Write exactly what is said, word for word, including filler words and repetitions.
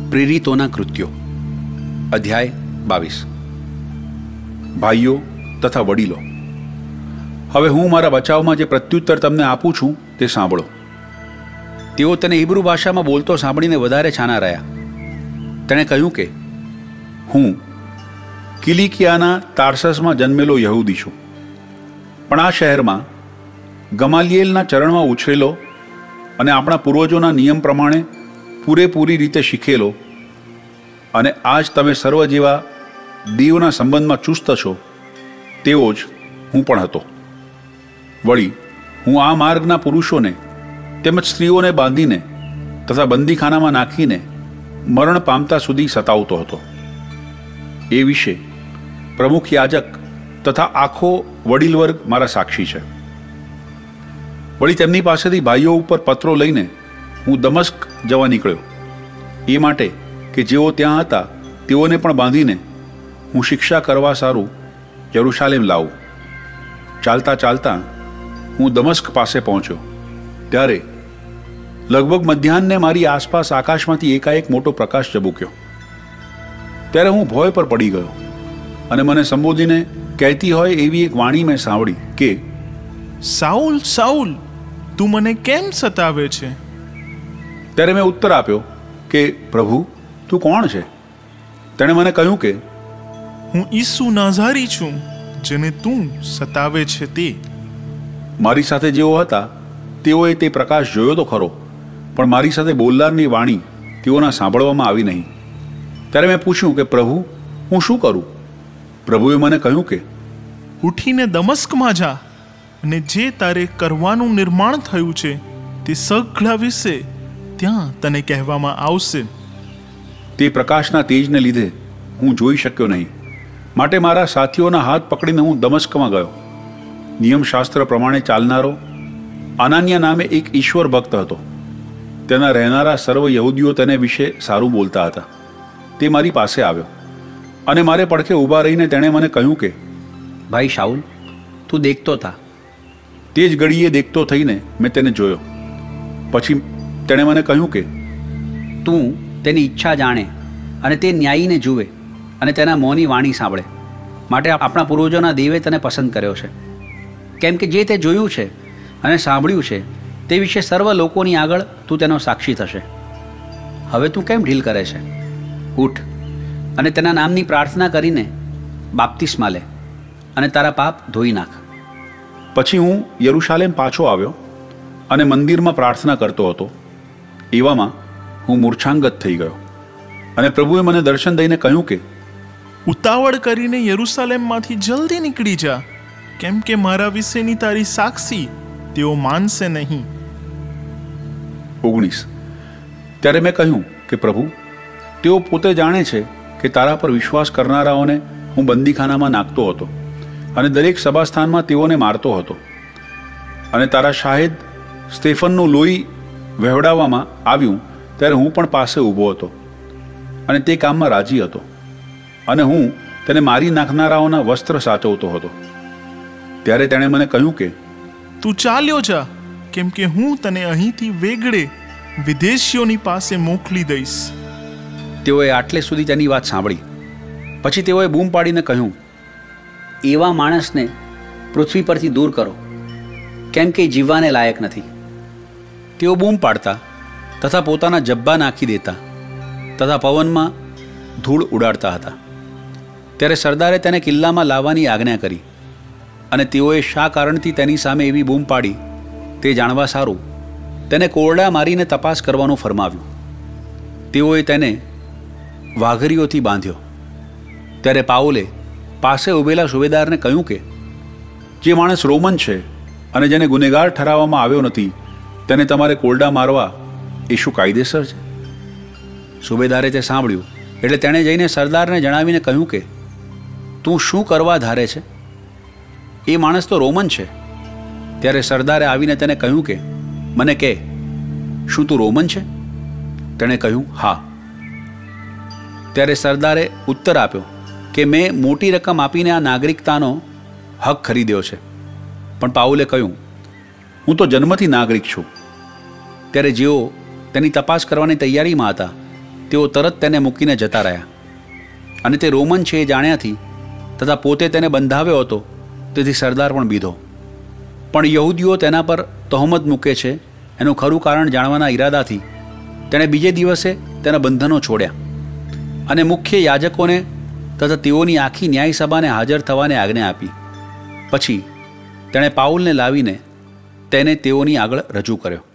પ્રેરિતોના કૃત્યો અધ્યાય બાવીસ. ભાઈઓ તથા વડીલો, હવે હું મારા બચાવમાં જે પ્રત્યુત્તર તમને આપું છું તે સાંભળો. તેઓ તેને હિબ્રુ ભાષામાં બોલતો સાંભળીને વધારે છાના રહ્યા. તેણે કહ્યું કે હું કિલિકિયાના તાર્સસમાં જન્મેલો યહૂદી છું, પણ આ શહેરમાં ગમાલિયેલના ચરણમાં ઉછરેલો અને આપણા પૂર્વજોના નિયમ પ્રમાણે પૂરેપૂરી રીતે શીખેલો, અને આજ તમે સર્વ જેવા દેવના સંબંધમાં ચુસ્ત છો તેવો જ હું પણ હતો. વળી હું આ માર્ગના પુરુષોને તેમજ સ્ત્રીઓને બાંધીને તથા બંદીખાનામાં નાખીને મરણ પામતા સુધી સતાવતો હતો. એ વિશે પ્રમુખ યાજક તથા આખો વડીલ વર્ગ મારા સાક્ષી છે. વળી તેમની પાસેથી ભાઈઓ ઉપર પત્રો લઈને હું દમસ્ક જવા નીકળ્યો, એ માટે કે જેઓ ત્યાં હતા તેઓને પણ બાંધીને હું શિક્ષા કરવા સારું યરુશાલેમ લાવું. ચાલતા ચાલતા હું દમસ્ક પાસે પહોંચ્યો, ત્યારે લગભગ મધ્યાહને મારી આસપાસ આકાશમાંથી એકાએક મોટો પ્રકાશ ઝબૂક્યો. ત્યારે હું ભોય પર પડી ગયો, અને મને સંબોધીને કહેતી હોય એવી એક વાણી મેં સાંભળી કે, સાઉલ, સાઉલ, તું મને કેમ સતાવે છે? ત્યારે મેં ઉત્તર આપ્યો કે, પ્રભુ, તું કોણ છે? તેણે મને કહ્યું કે, હું ઈસુ નાઝારી છું, જેને તું સતાવે છે તે. મારી સાથે જેઓ હતા તેઓએ તે પ્રકાશ જોયો તો ખરો, પણ મારી સાથે બોલનારની વાણી તેઓના સાંભળવામાં આવી નહીં. ત્યારે મેં પૂછ્યું કે, પ્રભુ, હું શું કરું? પ્રભુએ મને કહ્યું કે, ઉઠીને દમસ્કમાં જા, અને જે તારે કરવાનું નિર્માણ થયું છે તે સઘળા વિશે ત્યાં તને કહેવામાં આવશે. તે પ્રકાશના તેજને લીધે હું જોઈ શક્યો નહીં, માટે મારા સાથીઓના હાથ પકડીને હું દમસ્કમાં ગયો. નિયમશાસ્ત્ર પ્રમાણે ચાલનારો અનાન્યા નામે એક ઈશ્વર ભક્ત હતો. તેના રહેનારા સર્વ યહૂદીઓ તેને વિશે સારું બોલતા હતા. તે મારી પાસે આવ્યો, અને મારે પડખે ઊભા રહીને તેણે મને કહ્યું કે, ભાઈ શાઉલ, તું દેખતો થા. તે જ ઘડીએ દેખતો થઈને મેં તેને જોયો. પછી તેણે મને કહ્યું કે, તું તેની ઈચ્છા જાણે અને તે ન્યાયીને જુએ અને તેના મોંની વાણી સાંભળે, માટે આપણા પૂર્વજોના દેવે તને પસંદ કર્યો છે. કેમ કે જે તે જોયું છે અને સાંભળ્યું છે તે વિશે સર્વ લોકોની આગળ તું તેનો સાક્ષી થશે. હવે તું કેમ ઢીલ કરે છે? ઉઠ અને તેના નામની પ્રાર્થના કરીને બાપ્તિસ્મા લે અને તારા પાપ ધોઈ નાખ. પછી હું યરુશાલેમ પાછો આવ્યો અને મંદિરમાં પ્રાર્થના કરતો હતો. એવામાં હું મૂર્છાંગત થઈ ગયો, અને પ્રભુએ મને દર્શન દઈને કહ્યું કે, ઉતાવળ કરીને યરુશાલેમમાંથી જલ્દી નીકળી જા, કેમ કે મારા વિશેની તારી સાક્ષી તેઓ માનશે નહીં. ઓગણીસ. ત્યારે મેં કહ્યું કે, પ્રભુ, તેઓ પોતે જાણે છે કે તારા પર વિશ્વાસ કરનારાઓને હું બંદીખાનામાં નાખતો હતો અને દરેક સભાસ્થાનમાં તેઓને મારતો હતો, અને તારા શાહેદ સ્ટેફનનું લોહી વહેવડાવવામાં આવ્યું ત્યારે હું પણ પાસે ઊભો હતો અને તે કામમાં રાજી હતો, અને હું તેને મારી નાખનારાઓના વસ્ત્ર સાચવતો હતો. ત્યારે તેણે મને કહ્યું કે, તું ચાલ્યો જા, કેમ કે હું તને અહીંથી વેગળે વિદેશીઓની પાસે મોકલી દઈશ. તેઓએ આટલે સુધી તેની વાત સાંભળી. પછી તેઓએ બૂમ પાડીને કહ્યું, એવા માણસને પૃથ્વી પરથી દૂર કરો, કેમ કે જીવવાને લાયક નથી. તેઓ બૂમ પાડતા તથા પોતાના જબ્બા નાખી દેતા તથા પવનમાં ધૂળ ઉડાડતા હતા. ત્યારે સરદારે તેને કિલ્લામાં લાવવાની આજ્ઞા કરી, અને તેઓએ શા કારણથી તેની સામે એવી બૂમ પાડી તે જાણવા સારું તેને કોરડા મારીને તપાસ કરવાનું ફરમાવ્યું. તેઓએ તેને વાઘરીઓથી બાંધ્યો. ત્યારે પાઉલે પાસે ઊભેલા સુબેદારને કહ્યું કે, જે માણસ રોમન છે અને જેને ગુનેગાર ઠરાવવામાં આવ્યો નથી તેને તમારે કોરડા મારવા એ શું કાયદેસર છે? સુબેદારે તે સાંભળ્યું એટલે તેણે જઈને સરદારને જણાવીને કહ્યું કે, તું શું કરવા ધારે છે? એ માણસ તો રોમન છે. ત્યારે સરદારે આવીને તેને કહ્યું કે, મને કહે, શું તું રોમન છે? તેણે કહ્યું, હા. ત્યારે સરદારે ઉત્તર આપ્યો કે મેં મોટી રકમ આપીને આ નાગરિકતાનો હક ખરીદ્યો છે. પણ પાઉલે કહ્યું, હું તો જન્મથી નાગરિક છું. ત્યારે જેઓ તેની તપાસ કરવાની તૈયારીમાં હતા તેઓ તરત તેને મૂકીને જતા રહ્યા. અને તે રોમન છે એ જાણ્યાથી તથા પોતે તેને બંધાવ્યો હતો તેથી સરદાર પણ બીધો. પણ યહૂદીઓ તેના પર તહોમત મૂકે છે એનું ખરું કારણ જાણવાના ઈરાદાથી તેણે બીજે દિવસે તેના બંધનો છોડ્યા અને મુખ્ય યાજકોને તથા તેઓની આખી ન્યાયસભાને હાજર થવાને આજ્ઞા આપી. પછી તેણે પાઉલને લાવીને તેને તેઓની આગળ રજૂ કર્યો.